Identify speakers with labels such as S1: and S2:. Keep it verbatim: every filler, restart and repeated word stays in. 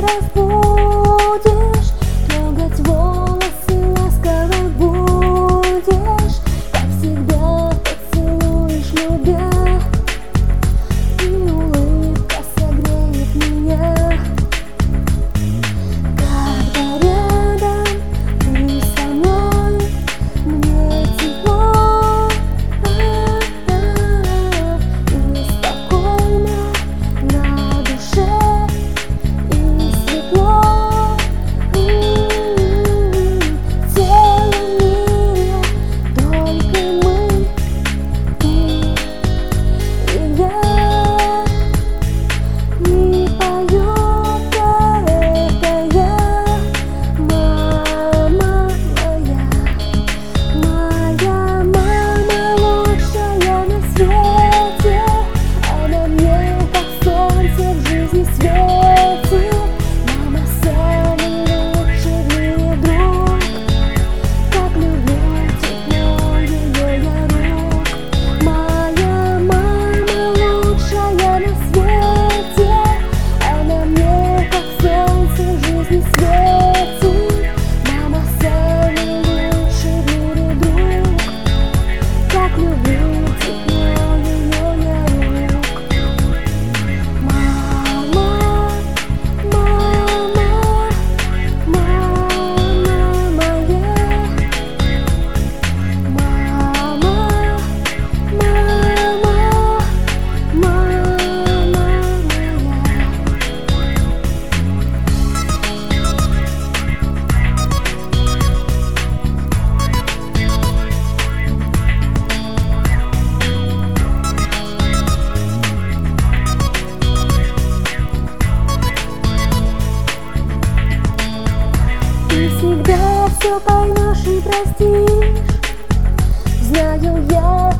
S1: разбудишь, трогать волосы ласково будешь, как всегда поцелуешь, любя, и улыбка согреет меня. Когда рядом ты со мной, мне тепло, а-а-а, и спокойно на душе, и светло. М-м-м, в целом мире только мы, ты и я. И поют далекая мама моя, моя мама лучшая на свете. Она мне как солнце в жизни светит. Мама самый лучший в мире друг, как люблю тепло ее я рук. Моя мама лучшая на свете. Она мне как солнце в жизни светит. Мама самый лучший в мире друг, как люблю тепло ее я рук. Мама, мама, мама моя, мама, мама, мама моя. Ты всегда все поймешь и простишь. Знаю я,